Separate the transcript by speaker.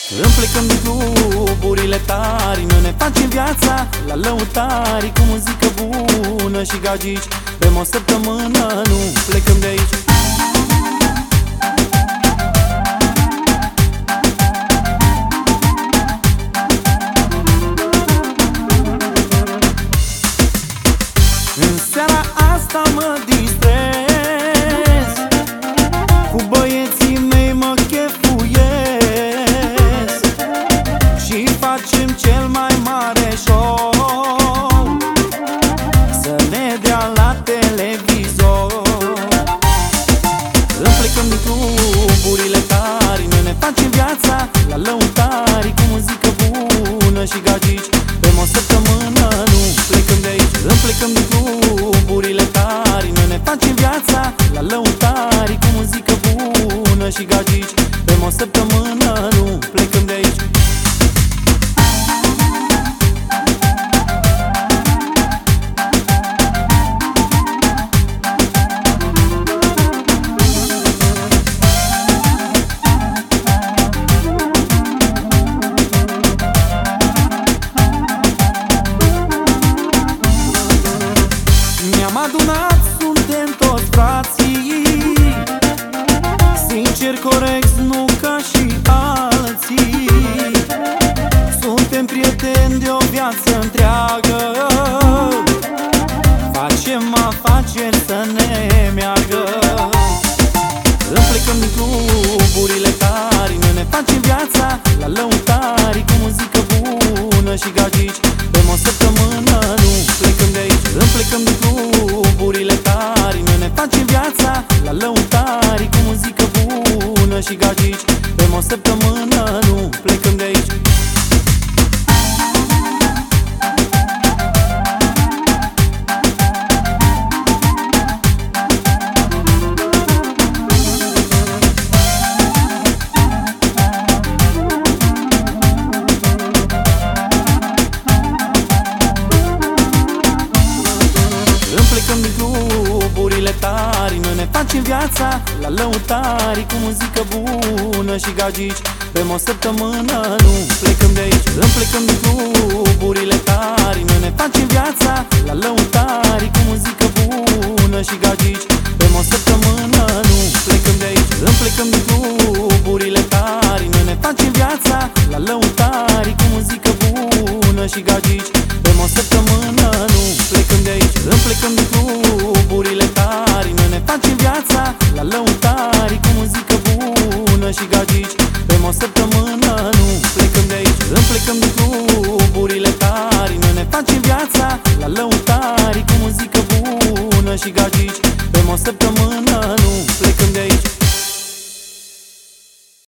Speaker 1: Împlecăm din cluburile tari, noi ne facem viața la lăutari, cu muzică bună și gagici. Bem o săptămână, nu plecăm de aici. În seara asta mă distrez, cu băieții mei mă chefuiesc și facem cel mai mare show, să ne dea la televizor. Împlecăm din cluburile tari, noi ne facem viața la lăutari, cu muzică bună și gagici. Bem o săptămână, nu plecăm de aici. Împlecăm din cluburile tari, noi ne facem viața la lăutari, cu muzică bună și gagici. Bem o săptămână, nu plecăm de aici. Ne-am adunat, suntem toți frații, sincer, corect, nu ca și alții. Suntem prieteni de o viață întreagă, facem afaceri să ne meargă. Împlecăm din cluburile tari, noi ne facem viața la lăutari, cu muzică bună și gagici. Bem o săptămână, nu plecăm de aici. Împlecăm din cluburile tari, noi ne facem viața la lăutari, cu muzică bună și gagici. Bem o săptămână, nu plecăm de aici. Împlecăm din cluburile tari, noi ne facem viața la lăutari, cu muzică bună și gagici. Bem o săptămână, nu plecăm de aici. Împlecăm din cluburile tari, noi ne facem viața la lăutari, cu muzică bună și gagici. Bem o săptămână, nu plecăm de aici. Împlecăm din cluburile tari, noi ne facem viața la lăutari, cu muzică bună și gagici. Bem o săptămână, nu plecăm de aici. Împlecăm din cluburile tari, noi ne facem viața la lăutari, cu muzică bună și gagici. Bem o săptămână, nu plecăm de aici. Împlecăm din cluburile tari, noi ne facem viața la lăutari, cu muzică bună și gagici. Bem o săptămână, nu plecăm de aici.